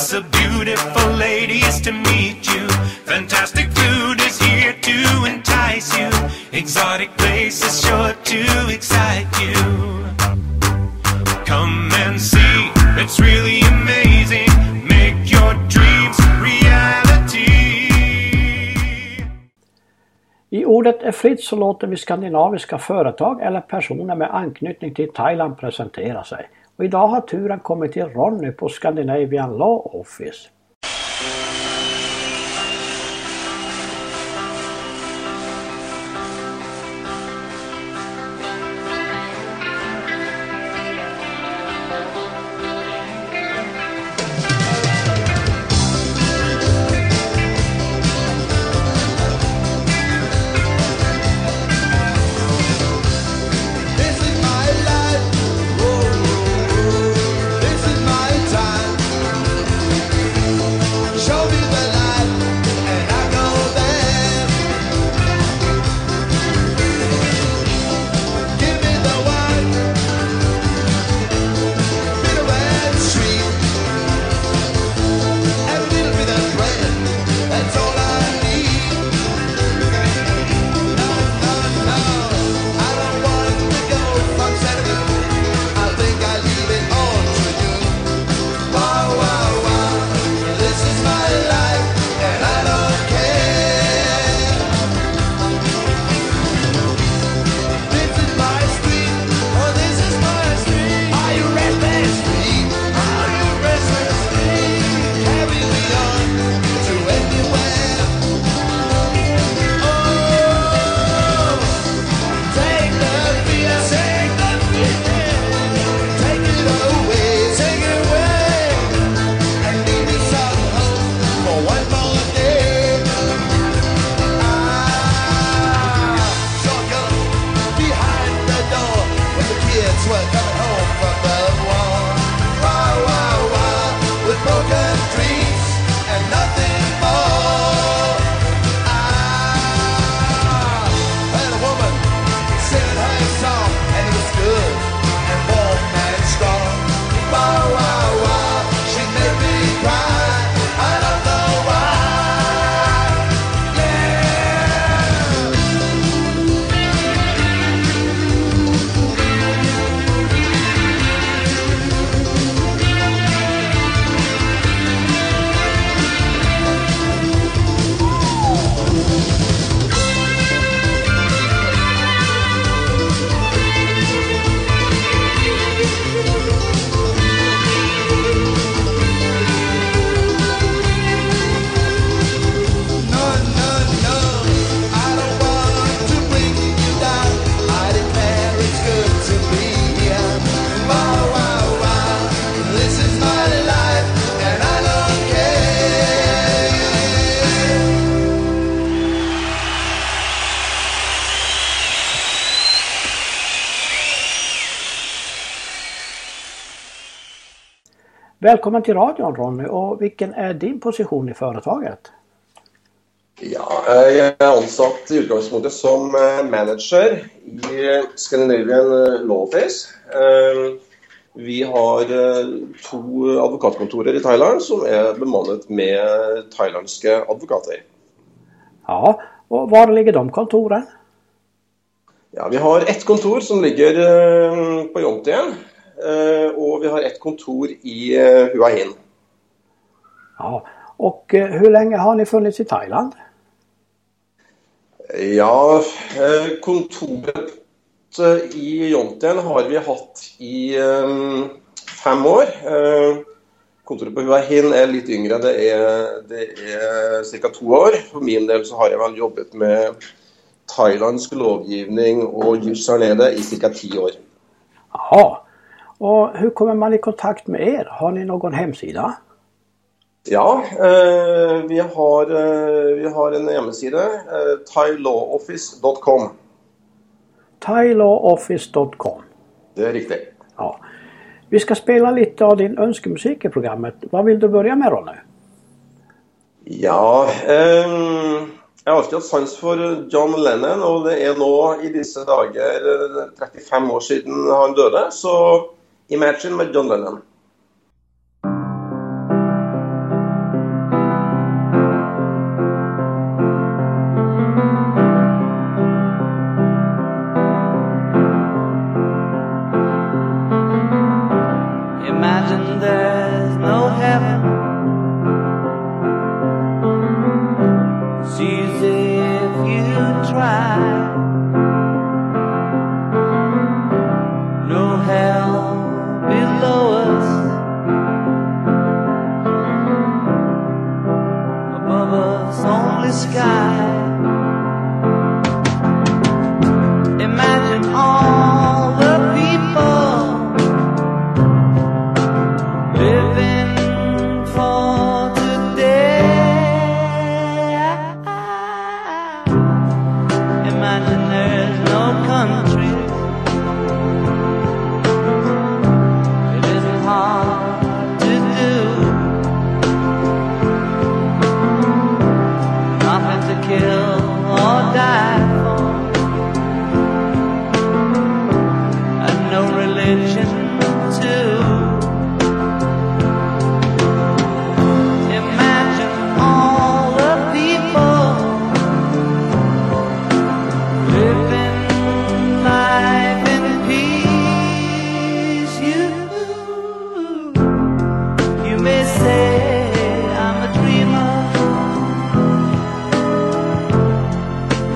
lots of beautiful ladies to meet you. Fantastic food is here to entice you. Exotic places sure to excite you. Come and see, it's really amazing. Make your dreams reality. I ordet är fritt så låter vi skandinaviska företag eller personer med anknytning till Thailand presentera sig. Och idag har turen kommit till Ronny på Scandinavian Law Office. Välkommen till radion Ronny, och vilken är din position i företaget? Ja, jag är ansatt i utgångsmålet som manager i Scandinavian Law Office. Vi har 2 advokatkontorer i Thailand som är bemannat med thailändska advokater. Ja, och var ligger de kontoren? Ja, vi har ett kontor som ligger på Jomtien. Och vi har ett kontor i Hua Hin. Ja, och hur länge har ni funnits i Thailand? Ja, kontoret i Jomtien har vi haft i 5 år. Kontoret på Hua Hin är lite yngre, det är cirka 2 år. För min del så har jag väl jobbat med thailändsk lovgivning och just här nere i cirka 10 år. Ja. Och hur kommer man i kontakt med er? Har ni någon hemsida? Ja, vi har en hemsida, thailawoffice.com. Thailawoffice.com. Det är riktigt. Ja. Vi ska spela lite av din önskemusik i programmet. Vad vill du börja med, Ronny? Ja, jag har alltid haft sans för John Lennon, och det är nu i dessa dagar 35 år sedan han döde, så Imagine med John Lennon.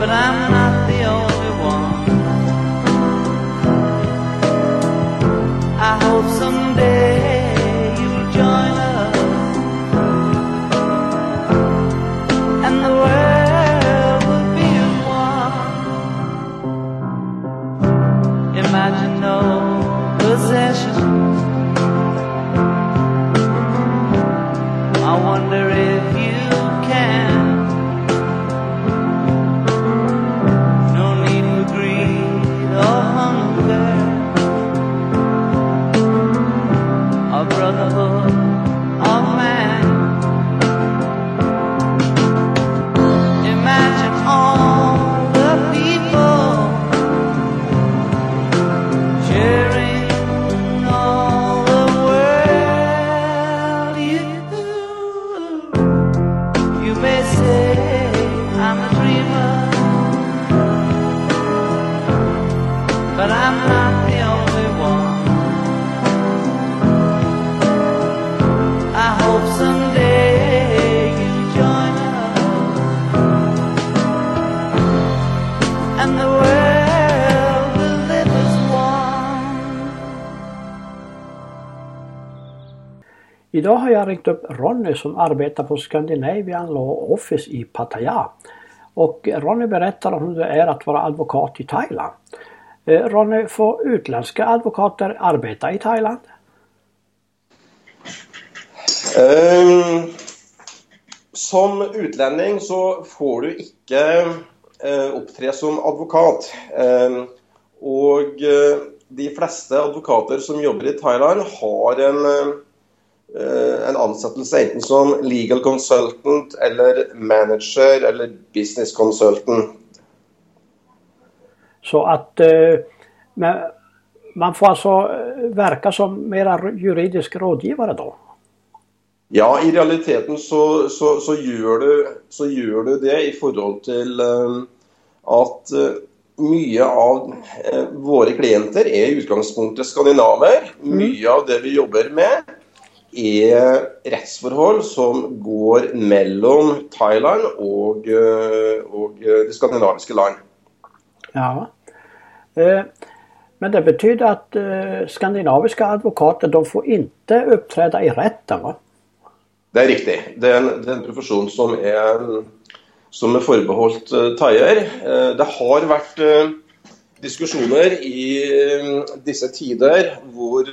but I'm not the only one. I hope someday you'll join us, and the world will be as one. Imagine no possessions. I wonder if you can. No need for greed or hunger, or brotherhood of man. Imagine all the people sharing all the world. You may say I'm a dreamer, but I'm not the only one. I hope someday you join us, and the world will live as one. Idag har jag ringt upp Ronny som arbetar på Scandinavian Law Office i Pattaya. Och Ronny berättar om hur det är att vara advokat i Thailand. Ronny, får utländska advokater arbeta i Thailand? Som utlending så får du ikke opptre som advokat. Og de fleste advokater som jobber i Thailand har en ansettelse enten som legal consultant eller manager eller business consultant. Så att man får alltså verka som mera juridisk rådgivare då? Ja, i realiteten så gjør du det i forhold til at mye av våre klienter er i utgangspunktet skandinaver. Mye av det vi jobber med er rettsforhold som går mellom Thailand og de skandinaviske land. Ja, men det betyder att skandinaviska advokater de får inte uppträda i rätten, va? Det er riktig. Det er en profesjon som er forbeholdt thaier. Det har vært diskusjoner i disse tider hvor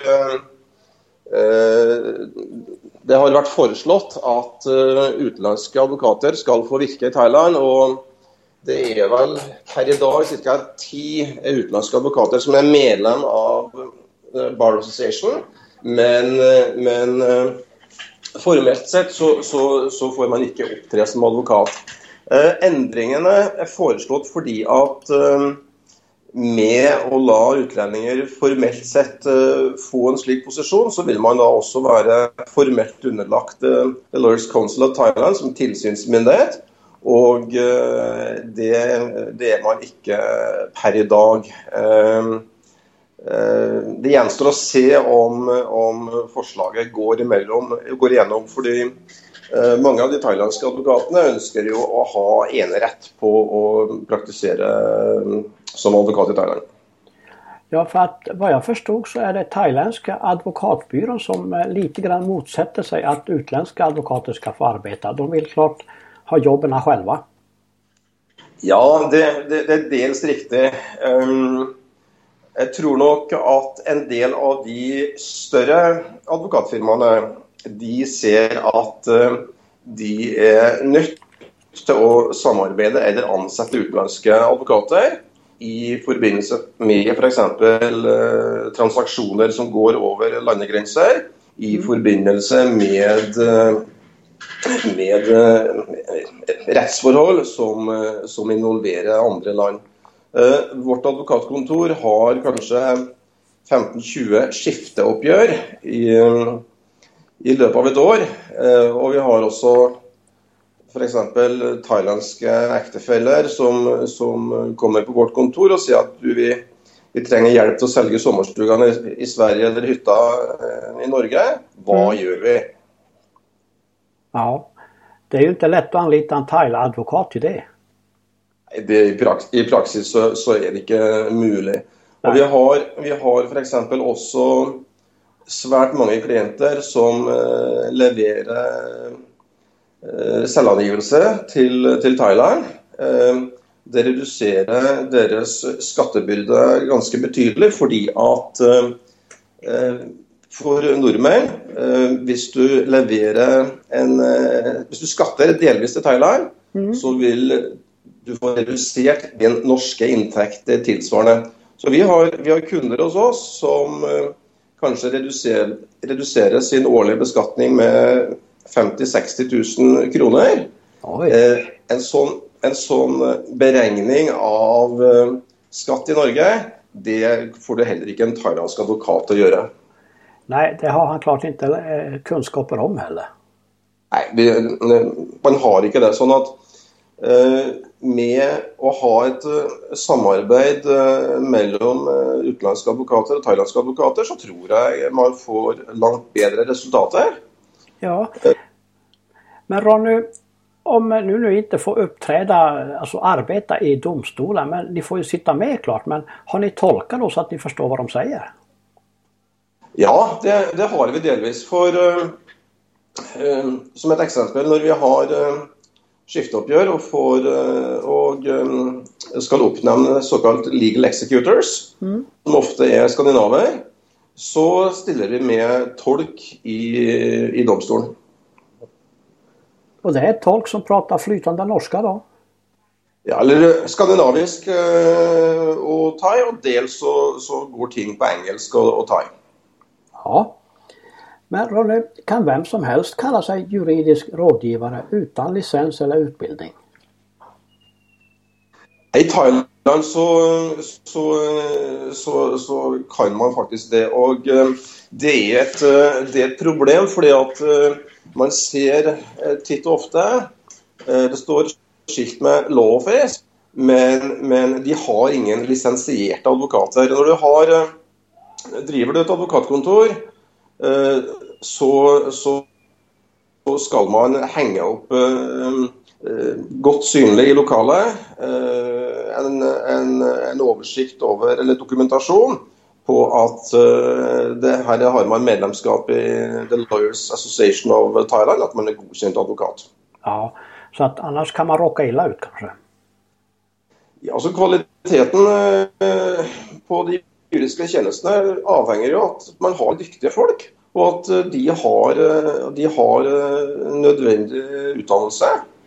det har vært foreslått at utenlandske advokater skal få virke i Thailand, og det er vel her i dag ca. 10 utenlandske advokater som er medlem av Bar Association, men formelt sett så får man ikke opptre som advokat. Endringene er foreslått fordi at med å la utlendinger formelt sett få en slik posisjon, så vil man da også være formelt underlagt The Lawyers Council of Thailand som tilsynsmyndighet, og det er man ikke per i dag. Det gjenstår å se om forslaget går igjennom, fordi mange av de thailandske advokatene ønsker jo å ha enerett på å praktisere som advokat i Thailand. Ja, för att vad jag förstod så är det thailändska advokatbyrån som lite grann motsätter sig att utländska advokater ska få arbeta. De vill klart ha jobben själva. Ja, det är dels riktigt. Jeg tror nok at en del av de større advokatfirmaene, de ser at de er nødt til å samarbeide eller ansette utenlandske advokater i forbindelse med for eksempel transaksjoner som går over landegrenser, i forbindelse med rettsforhold som involverer andre land. Vårt advokatkontor har kanskje 15-20 skifteoppgjør i løpet av et år, og vi har også for eksempel thailandske ektefeller som kommer på vårt kontor og sier at vi trenger hjelp til å selge sommerstugene i Sverige eller hytta i Norge. Hva gjør vi? Ja, det är ju inte lätt att anlita en thaiadvokat till det. I praksis så er det ikke mulig. Og vi har for eksempel også svært mange klienter som leverer selvangivelse til Thailand. Det reduserer deres skattebyrde ganske betydelig, fordi at for nordmenn, hvis du hvis du skatter delvis til Thailand, så vil du få redusert din norske inntekt tilsvarende. Så vi har kunder hos oss som kanskje reduserer sin årlige beskatning med 50-60 000 kroner. En sånn beregning av skatt i Norge, det får du heller ikke en thailandsk advokat å gjøre. Nei, det har han klart ikke kunnskaper om heller. Nei, man har ikke det. Sånn at med å ha et samarbeid mellom utenlandske advokater og thailandske advokater, så tror jeg man får langt bedre resultater. Ja, men Ronny, om nu inte får uppträda, alltså arbeta i domstolar, men ni får ju sitta med klart, men har ni tolkat då så att ni förstår vad de säger? Ja, det har vi delvis. For som et eksempel, når vi har skifteoppgjør og skal oppnevne såkalt legal executors, som ofte skandinaver, så stiller vi med tolk i domstolen. Och det är tolk som pratar flytande norska då? Ja, eller skandinavisk og thai, og dels så går ting på engelsk og thai. Ja, men Ronny, kan vem som helst kalla sig juridisk rådgivare utan licens eller utbildning? I Thailand så kan man faktisk det, og det er et problem, fordi at man ser titt og ofte, det står skilt med law office, men de har ingen lisensierte advokater. Når du driver du et advokatkontor, så skal man henge opp godt synlig i lokalet en oversikt over, eller dokumentasjon på at her har man medlemskap i The Lawyers Association of Thailand, at man godkjent advokat. Ja, så att annars kan man råka illa ut kanske? Ja, altså kvaliteten på de juridiske tjenestene avhenger jo at man har dyktige folk, og at de har nødvendig utdannelse.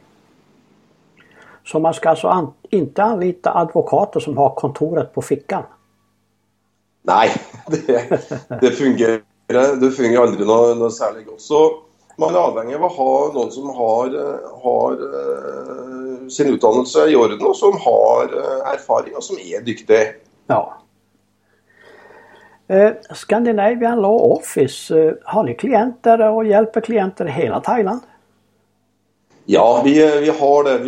Så man ska alltså inte anlita advokater som har kontoret på fickan? Nei, det fungerer aldri noe særlig godt. Så man er avhengig av å ha noen som har sin utdannelse i orden, og som har erfaring, og som er dyktig. Ja. Scandinavian Law Office, har ni klienter og hjelper klienter i hele Thailand? Ja, vi har det.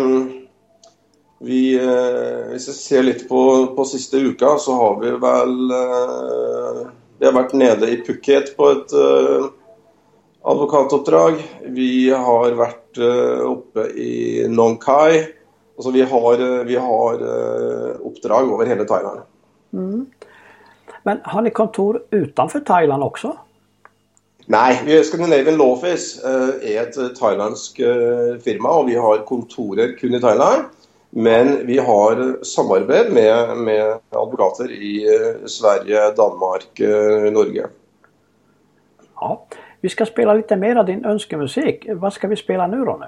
Hvis jeg ser litt på siste uka, så har vi vel vi har vært nede i Phuket på et advokatoppdrag. Vi har vært oppe i Nong Khai. Altså vi har oppdrag over hele Thailand. Men har ni kontor utenfor Thailand også? Nei, Scandinavian Law Office er et thailandsk firma, og vi har kontorer kun i Thailand. Men vi har samarbeid med advokater i Sverige, Danmark, Norge. Ja, vi skal spela lite mer av din ønskemusik. Hva skal vi spela nu, Ronny?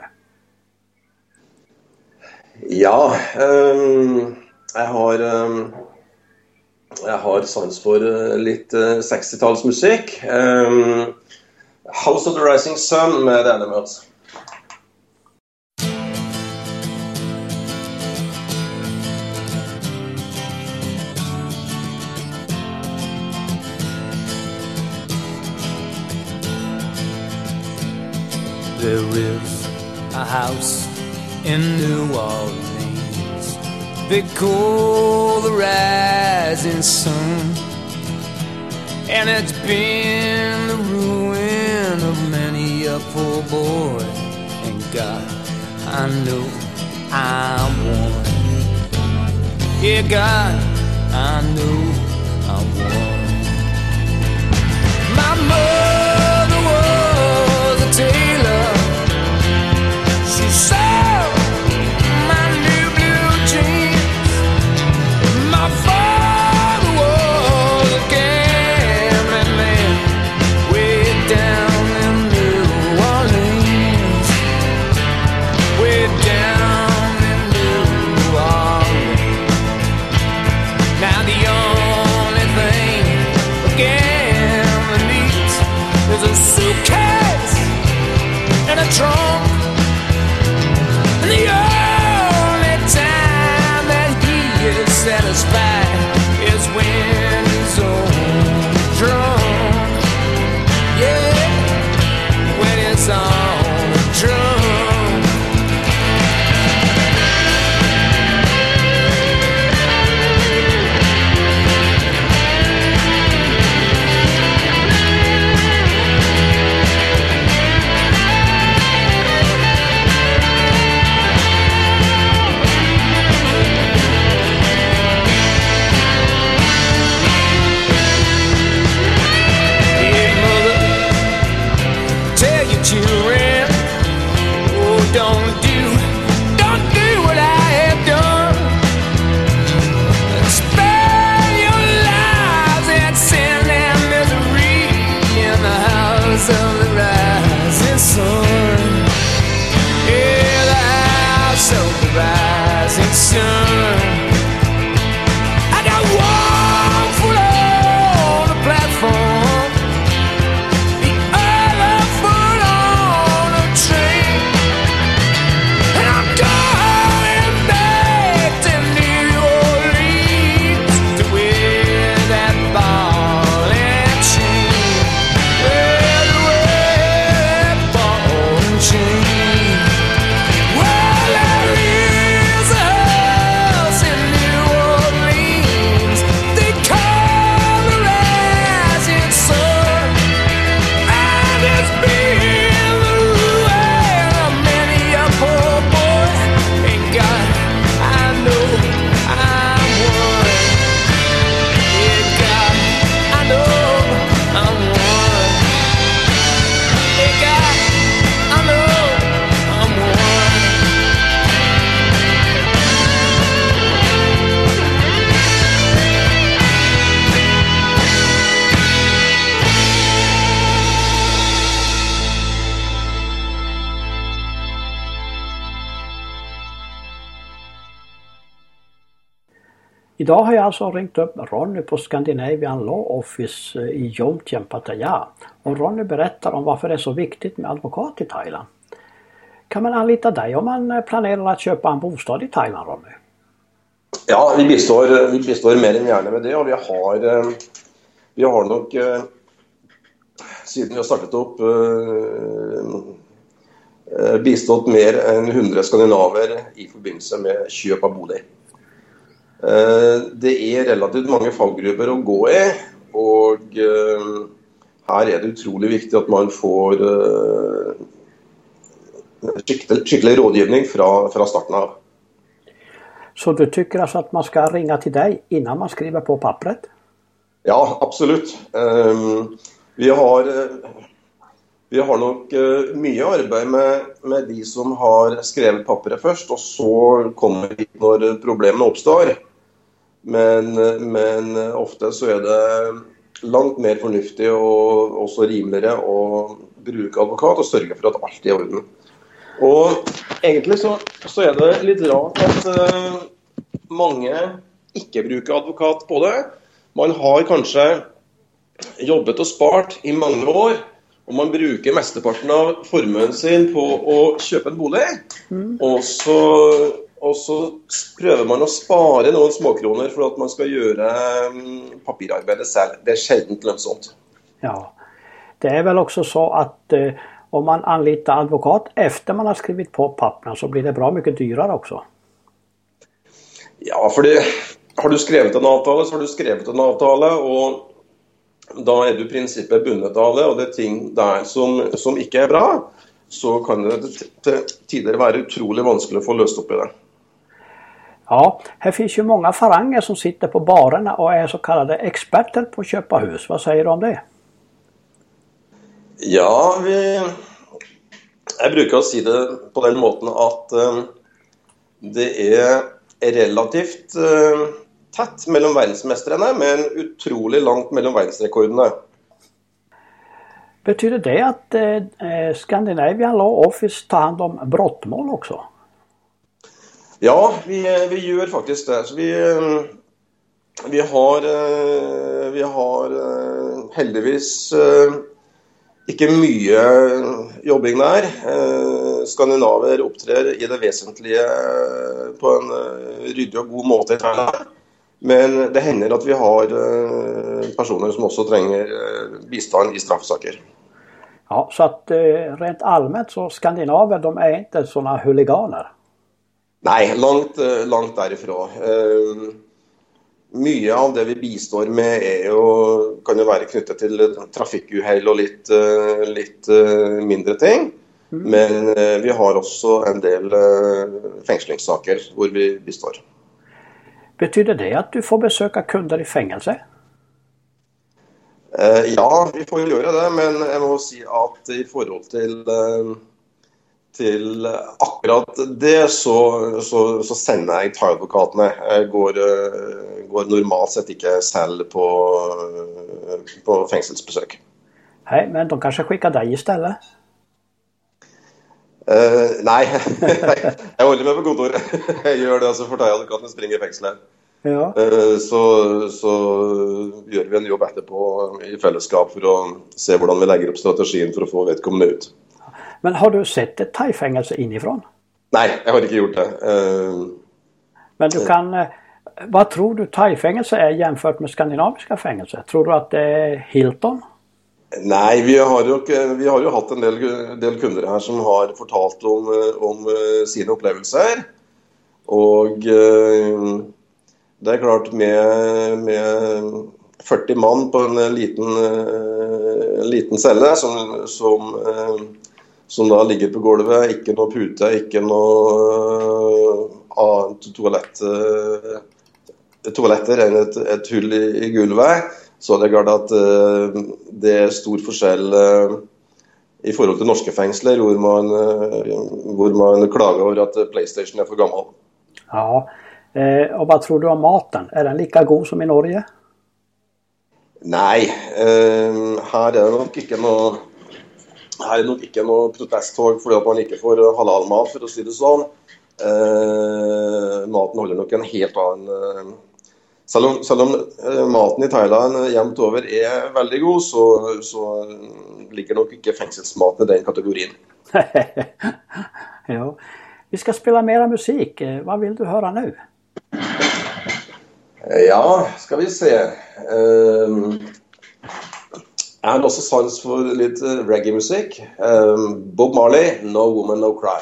Ja, jeg har sans for litt 60-tallsmusikk. House of the Rising Sun med Animals. There is a house in New Orleans. They call the rising sun, and it's been the ruin of many a poor boy. And God, I know I'm one. Yeah, God, I know I won. My mother was a tailor. She sewed my new blue jeans. My father was a gambling man way down in New Orleans. Way down in New Orleans. Now the only thing a gambler needs is a suitcase and a trunk. And the only time that he is satisfied is when he's on drunk. Yeah, when it's on drunk. Children, oh, don't do what I have done. Spare your lives and sin and misery in the house of the rising sun. Yeah, the house of the rising sun. I got one foot on the platform. Idag har jag alltså ringt upp Ronny på Scandinavian Law Office i Jomtien, Pattaya. Och Ronny berättar om varför det är så viktigt med advokat i Thailand. Kan man anlita dig om man planerar att köpa en bostad i Thailand, Ronny? Ja, vi består mer än gärna med det, och vi har nog siden vi har startat upp bistått mer än 100 skandinaver i förbindelse med köp av bolig. Det är relativt många fallgrupper att gå i, och här är det otroligt viktigt att man får skicklig rådgivning från starten av. Så du tycker alltså att man ska ringa till dig innan man skriver på pappret? Ja, absolut. Vi har nog mycket arbete med de som har skrivit pappret först, och så kommer vi när problemen uppstår. Men ofta så är det långt mer förnuftigt och också rimligare att bruka advokat och sörja för att allt är i orden. Och egentligen så är det lite rart att många inte brukar advokat på det. Man har kanske jobbat och sparat i många år, och man brukar mesteparten av formuen sin på att köpa en bolig. Och så prövar man att spara några småkronor för att man ska göra papirarbetet själv. Det är sällan lönsamt. Ja, det är väl också så att om man anlitar advokat efter man har skrivit på papperna så blir det bra mycket dyrare också. Ja, för det, har du skrivit en avtale så har du skrivit en avtale, och då är du i princip bundet av det, och det är ting där som inte är bra, så kan det till tider vara otroligt vanskligt att få löst upp i det. Ja, här finns ju många faranger som sitter på barerna och är så kallade experter på att köpa hus. Vad säger du om det? Ja, jeg bruker å si det på den måten at det er relativt tett mellom verdensmestrene, men utrolig langt mellom verdensrekordene. Betyder det att Scandinavian Law Office tar hand om brottmål också? Ja, vi gjør faktisk det. Så vi har heldigvis ikke mye jobbing der. Skandinaver opptrer i det vesentlige på en ryddig og god måte i Thailand. Men det hender at vi har personer som også trenger bistand i straffesaker. Ja, så att rent allmänt så skandinaver, de är inte såna huliganer. Nei, langt derifra. Mye av det vi bistår med kan jo være knyttet til trafikkuhell og litt mindre ting. Men vi har også en del fengslingssaker hvor vi bistår. Betyder det att du får besöka kunder i fängelse? Ja, vi får jo gjøre det, men jeg må si at i forhold til akkurat det, så sender jeg til advokatene. Jeg går normalt sett ikke selv på fengselsbesøk. Nej, men de kanske skickar dig istället? Nei, jeg holder meg på kontor. Jeg gjør det, så får jeg advokatene springe i fengselet. Ja. Så gjør vi en jobb etterpå i fellesskap for å se hvordan vi legger opp strategien for å få vedkommende ut. Men har du sett ett thai-fängelse inifrån? Nei, jeg har ikke gjort det. Men du kan, vad tror du thai-fängelse är jämfört med skandinaviska fängelse? Tror du att det är Hilton? Nei, vi har jo hatt en del kunder her som har fortalt om sine opplevelser. Og det er klart med 40 mann på en liten celle som da ligger på gulvet, ikke noe pute, ikke noe annet toaletter enn et hull i gulvet, så det er klart at det er stor forskjell i forhold til norske fengsler, hvor man klager over at PlayStation er for gammel. Ja, och vad tror du om maten? Är den lika god som i Norge? Nei, her er det nok ikke noe protesttog fordi at man ikke får halalmat, for å si det sånn. Maten holder nok en helt annen. Selv om maten i Thailand jevnt over er veldig god, så ligger nok ikke fengselsmaten i den kategorien. Ja. Vi ska spela mera musik. Vad vill du höra nu? Ja, skal vi se. Jeg har også sans for litt reggae-musikk. Bob Marley, No Woman, No Cry.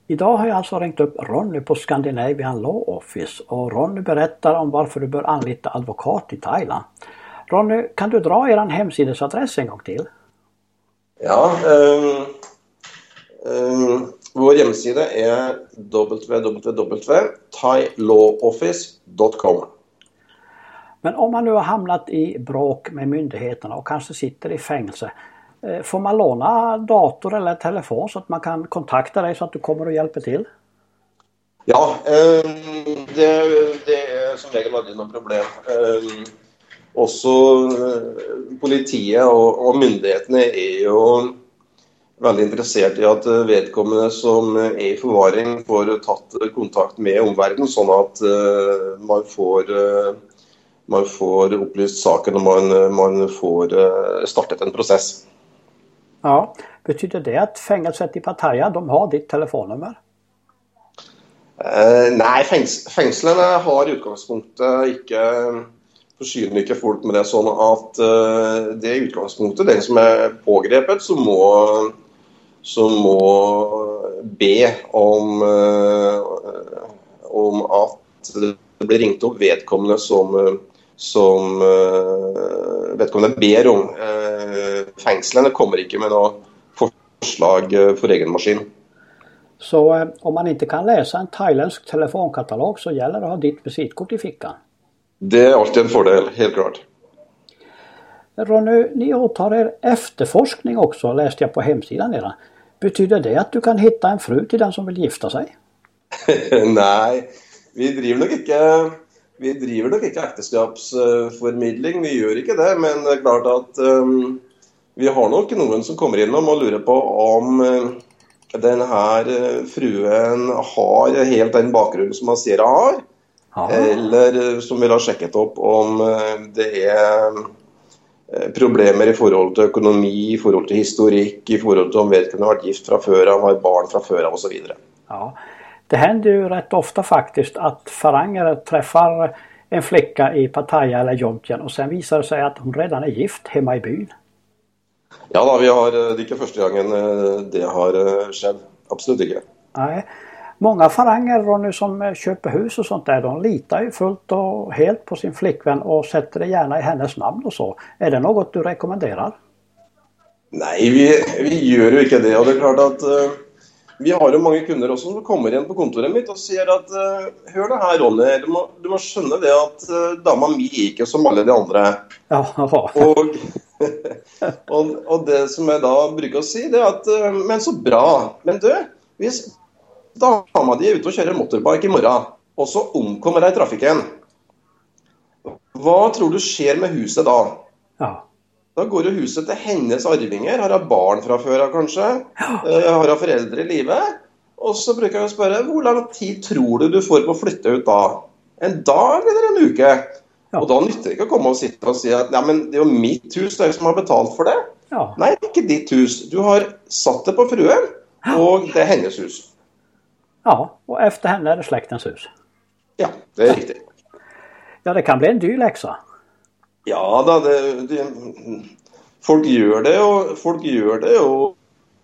Idag har jag alltså ringt upp Ronny på Scandinavian Law Office och Ronny berättar om varför du bör anlita advokat i Thailand. Ronny, kan du dra er hemsidesadress en gång till? Ja, vår hjemmeside er www.thailawoffice.com. Men om man nu har hamnat i bråk med myndigheterna och kanske sitter i fängelse, får man låna dator eller telefon så att man kan kontakta dig så att du kommer och hjälper till? Ja, det er som regel aldri noe problem. Også politiet og myndighetene er jo veldig interessert i at vedkommende som er i forvaring får tatt kontakt med omverdenen, sånn at man får opplyst saken og man får startet en prosess. Ja, betyder det att fängelset i Pattaya, de har ditt telefonnummer? Nei, fengslene har i utgangspunktet ikke forsyner ikke folk med det, sånn at det er utgangspunktet den som er pågrepet som må be om at det blir ringt opp vedkommende som vedkommende ber om. Fengslene kommer ikke med noe forslag for egen maskin. Så om man inte kan läsa en thailändsk telefonkatalog så gäller det att ha ditt visitkort i fickan? Det är alltid en fördel, helt klart. Ronny, ni åtar er efterforskning också, läste jag på hemsidan era. Betyder det att du kan hitta en fru till den som vill gifta sig? Nej, vi driver nok ikke ekteskapsformidling, vi gjør ikke det, men det er klart at vi har nok noen som kommer innom og lurer på om den her fruen har helt den bakgrunnen som man sier har, eller som vil ha sjekket opp om det er problemer i forhold til økonomi, i forhold til historikk, i forhold til om vedkommende har vært gift fra før av, har barn fra før av og så videre. Ja, det händer ju rätt ofta faktiskt att faranger träffar en flicka i Pattaya eller Jomtien och sen visar det sig att hon redan är gift hemma i byn. Ja da, det er ikke første gangen det har skjedd. Absolutt ikke. Nej, många faranger Ronny, som köper hus och sånt där, de litar ju fullt och helt på sin flickvän och sätter det gärna i hennes namn och så. Är det något du rekommenderar? Nej, vi gjør jo ikke det, og det er klart at vi har jo mange kunder også som kommer inn på kontoret mitt og sier at hør det her, Ronny, du må skjønne det at dama mi ikke som alle de andre. Ja. og det som jeg da bruker å si, det er at men så bra, men du, hvis dama di er ute og kjører motorbike i morgen, og så omkommer deg i trafikken, hva tror du skjer med huset da? Ja. Da går jo huset til hennes arvinger, har hun barn fra før av kanskje, har hun foreldre i livet, og så bruker jeg å spørre, hvor lang tid tror du får på å flytte ut da? En dag eller en uke? Ja. Og da nytter det ikke å komme og sitte og si at ja, men det er jo mitt hus, det er jo som har betalt for det. Ja. Nei, det er ikke ditt hus. Du har satt det på fruen, og det er hennes hus. Ja, og efter henne er det släktens hus. Ja, det er riktig. Ja, det kan bli en dyr läxa. Ja da, folk gjør det, og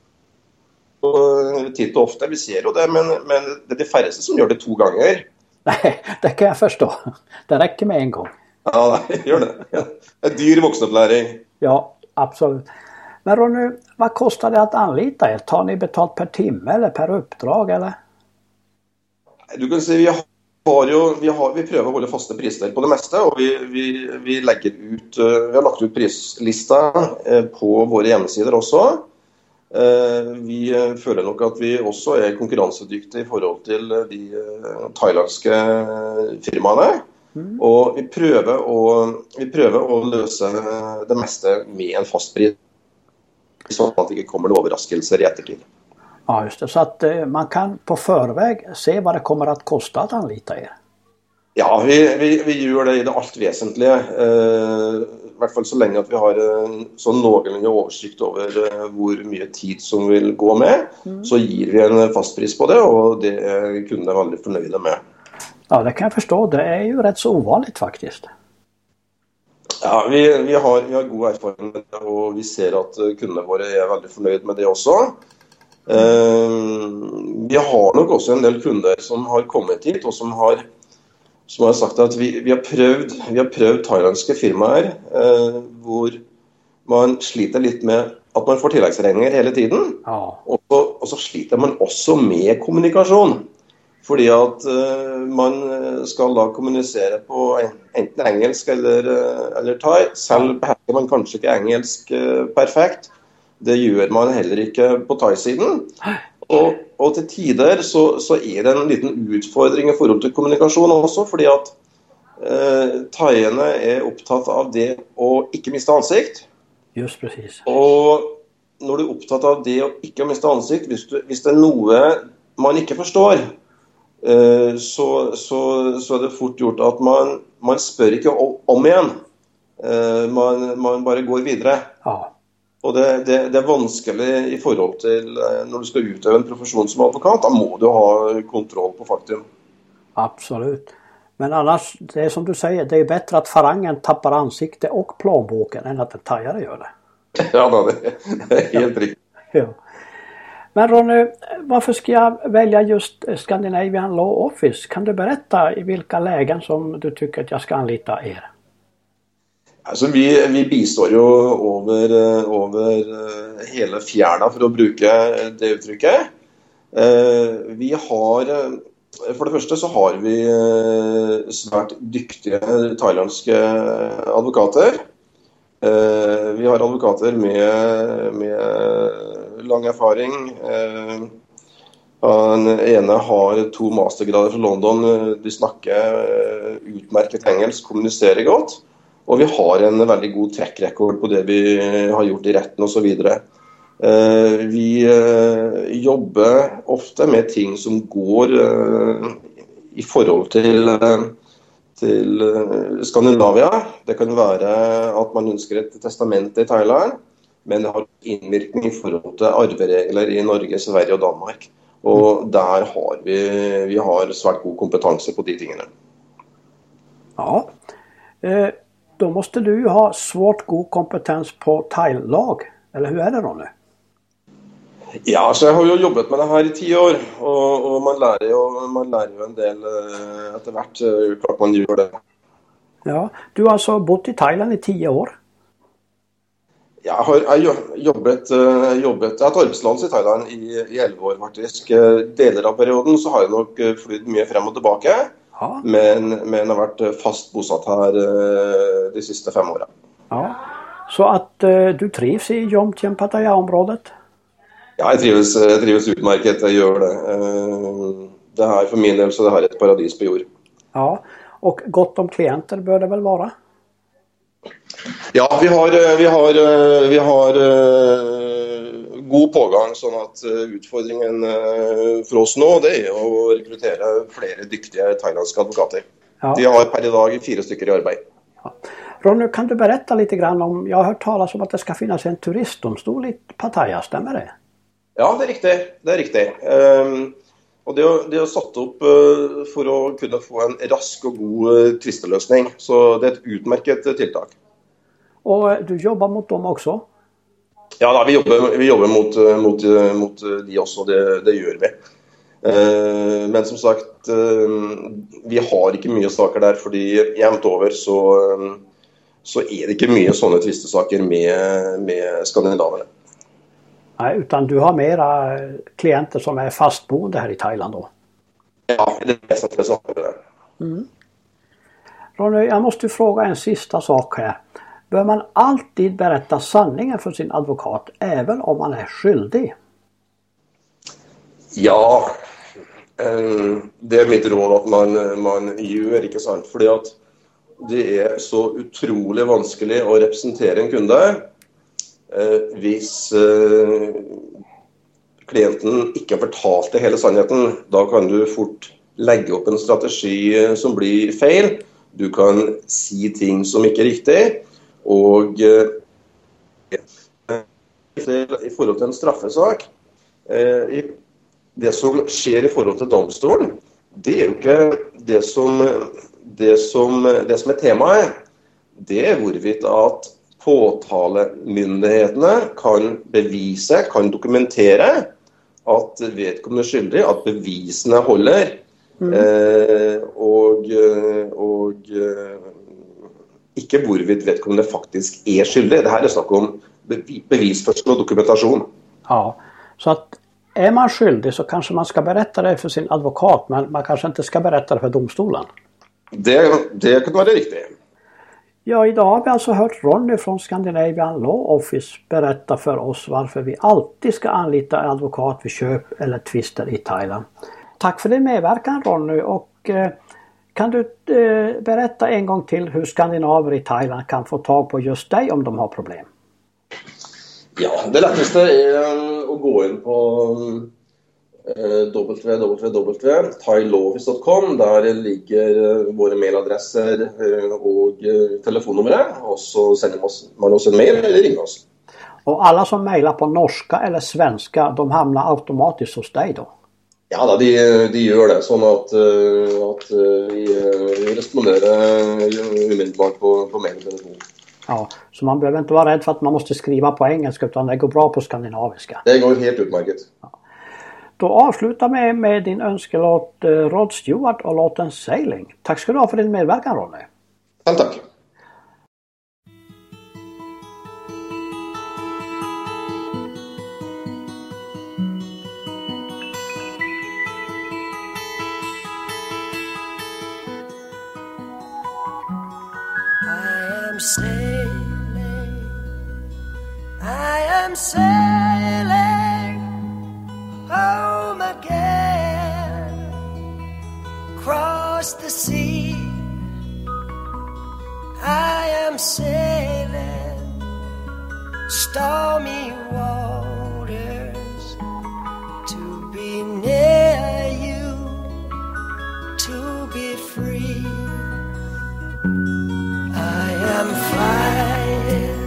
titt og ofte, vi ser jo det, men det er de færreste som gjør det 2 ganger. Nej, det kan jag förstå. Det räcker med en gång. Ja, det gör det. Ja. En dyr vuxenuppläring. Ja, absolut. Men Ronny, vad kostar det att anlita er? Tar ni betalt per timme eller per uppdrag eller? Du kan si vi prøver å holde faste priser på det meste, og vi legger ut, vi har lagt ut prislista på våre hjemmesider også. Vi føler nok at vi også er konkurransedyktige i forhold til de thailandske firmaene, og vi prøver å løse det meste med en fast pris, sånn at det ikke kommer noen overraskelser i ettertid. Ja, just det. Så att man kan på förväg se vad det kommer att kosta att anlita er. Ja, vi gjør det i det alt vesentlige. I hvert fall så lenge at vi har sånn noenlunde oversikt over hvor mye tid som vil gå med, så gir vi en fastpris på det, og det er kundene veldig fornøyde med. Ja, det kan jag förstå. Det är ju rätt så ovanligt faktiskt. Ja, vi har god erfaring med det, og vi ser at kundene våre er veldig fornøyde med det også. Vi har nok også en del kunder som har kommet hit, og som har sagt at vi har prøvd thailandske firmaer hvor man sliter litt med at man får tilleggsregninger hele tiden, og så sliter man også med kommunikasjon. Fordi at man skal da kommunisere på enten engelsk eller thai. Selv behersker man kanskje ikke engelsk perfekt. Det gjør man heller ikke på thai-siden. Og til tider så er det en liten utfordring i forhold til kommunikasjon også, fordi at thaiene er opptatt av det å ikke miste ansikt. Just precis. Og når du er opptatt av det å ikke miste ansikt, hvis det er noe man ikke forstår, så er det fort gjort at man spør ikke om igjen. Man bare går videre. Og det er vanskelig i forhold til når du skal utøve en profesjon som advokat. Da må du ha kontroll på faktum. Absolut. Men annars, det är som du säger, det är bättre att farangen tappar ansikte och plånboken än att en thaiare gör det. Ja, det är helt riktigt. Ja. Men Ronny, varför ska jag välja just Scandinavian Law Office? Kan du berätta i vilka lägen som du tycker att jag ska anlita er? Altså, vi bistår jo over hele fjærda, for å bruke det uttrykket. Vi har, for det første så har vi svært dyktige thailandske advokater. Vi har advokater med lang erfaring. Den ene har 2 mastergrader fra London. De snakker utmerket engelsk, kommuniserer godt. Og vi har en veldig god trekkrekord på det vi har gjort i retten og så videre. Vi jobber ofte med ting som går i forhold til Skandinavia. Det kan være at man ønsker et testament i Thailand, men det har innvirkning i forhold til arveregler i Norge, Sverige og Danmark. Og der har vi har svært god kompetanse på de tingene. Ja, då måste du ju ha svårt god kompetens på thailag, eller hur är det Ronny? Ja, så jeg har jo jobbet med det her i 10 år, og man lærer jo en del etter hvert, klart man gjør det. Ja, du har altså bodd i Thailand i 10 år? Jeg har jobbet et arbeidsland i Thailand i 11 år faktisk. Deler av perioden så har jeg nok flydd mye frem og tilbake, men har vært fast bosatt her de siste 5 årene. Ja. Så at du trivs i Jomtien Pattaya-området? Ja, jeg trives utmerket, jeg gjør det. Det her for min del så det her et paradis på jord. Ja, og godt om klienter bør det vel være? Ja, vi har god pågang, sånn at utfordringen for oss nå det er å rekruttere flere dyktige thailandske advokater. Ja. De har per i dag 4 stykker i arbeid. Ja. Ronny, kan du berätta lite grann om, jag har hört talas om att det ska finnas en turistdomstol i Pattaya, stämmer det? Ja, det er riktig. Og det er satt opp for å kunne få en rask og god tvisteløsning, så det er et utmerket tiltak. Og du jobber mot dem også? Ja, da, vi jobber mot de også, det gjør vi. Men som sagt, vi har ikke mye saker der, fordi jevnt over så er det ikke mye sånne tvistesaker med skandinaverne. Nej, utan du har mera klienter som är fastboende här i Thailand då? Ja, det är det saker där. Ronny, jag måste fråga en sista sak här. Bör man alltid berätta sanningen för sin advokat, även om man är skyldig? Ja, det är mitt råd att man gör, ikke sant? Fordi at det är så utrolig vanskelig å representere en kunde hvis klienten ikke har fortalt hele sannheten. Da kan du fort legge opp en strategi som blir feil. Du kan si ting som ikke er riktig. Og i forhold til en straffesak, det som skjer i forhold til domstolen, det er jo ikke det som er temaet. Det er hvorvidt at påtalemyndighetene kan bevise, kan dokumentere att vedkommende är skyldig, att bevisene håller, och ikke hvorvidt vedkommende faktisk är skyldig. Det här är snakk om bevisførsel och dokumentation. Ja, så att är man skyldig så kanske man ska berätta det för sin advokat, men man kanske inte ska berätta det för domstolen. Det kan vara riktigt. Ja, idag har vi alltså hört Ronny från Scandinavian Law Office berätta för oss varför vi alltid ska anlita advokat vid köp eller tvister i Thailand. Tack för din medverkan, Ronny, och kan du berätta en gång till hur skandinaver i Thailand kan få tag på just dig om de har problem? Ja, det lättaste är att gå in på www.thailawoffice.com. Där ligger våra mailadresser och telefonnummer, och så sänder man oss en mail eller ringer oss. Och alla som mailar på norska eller svenska, de hamnar automatiskt hos dig då? Ja, de gör det, så att vi responderar omedelbart på mail och telefon. Ja, så man behöver inte vara rädd för att man måste skriva på engelska, utan det går bra på skandinaviska. Det går helt utmärkt. Ja. Då avslutar vi med din önskelåt Rod Stewart och låten Sailing. Tack ska du ha för din medverkan, Ronny. Tack. I am sailing home again, across the sea. I am sailing stormy waters to be near you, to be free. I am flying,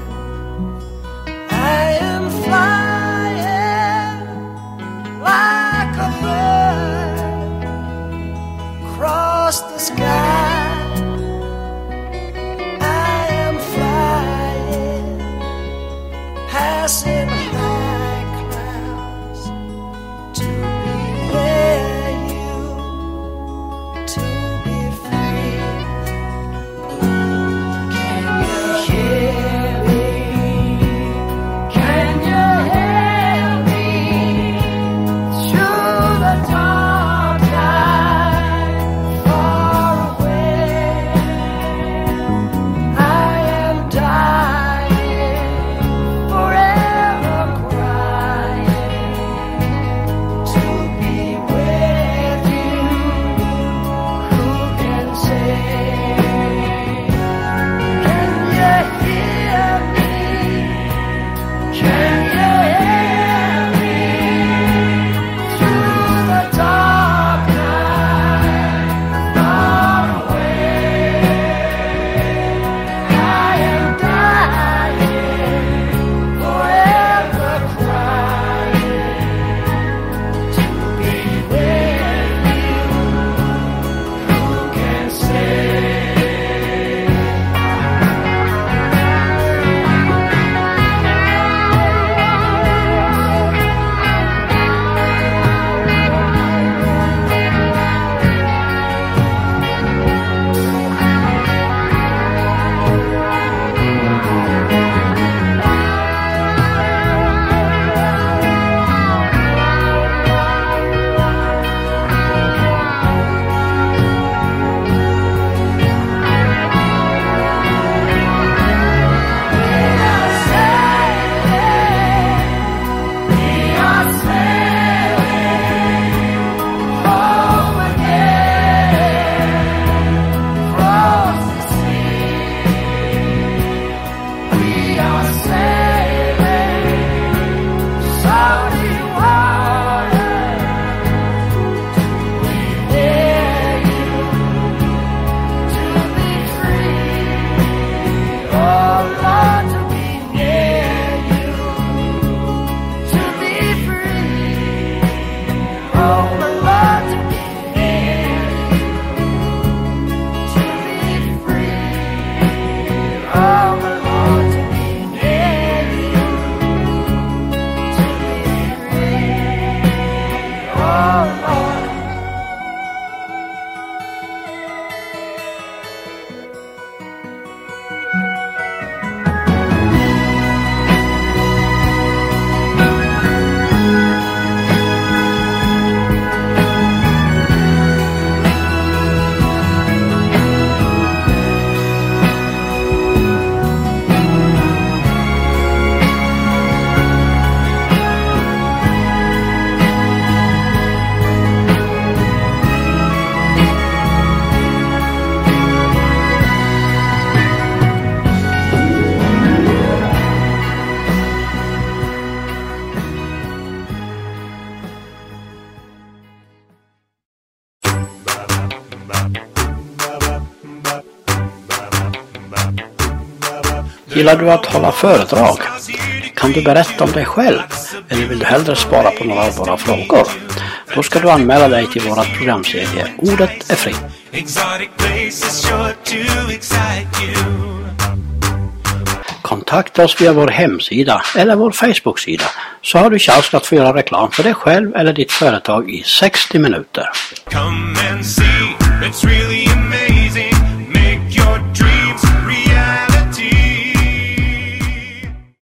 I am flying like a bird across the sky. I am flying, passing home. Gillar du att hålla föredrag? Kan du berätta om dig själv? Eller vill du hellre svara på några av våra frågor? Då ska du anmäla dig till vårat programserie Ordet är fritt. Kontakta oss via vår hemsida eller vår Facebook-sida så har du chans att få göra reklam för dig själv eller ditt företag i 60 minuter. Come and see, it's really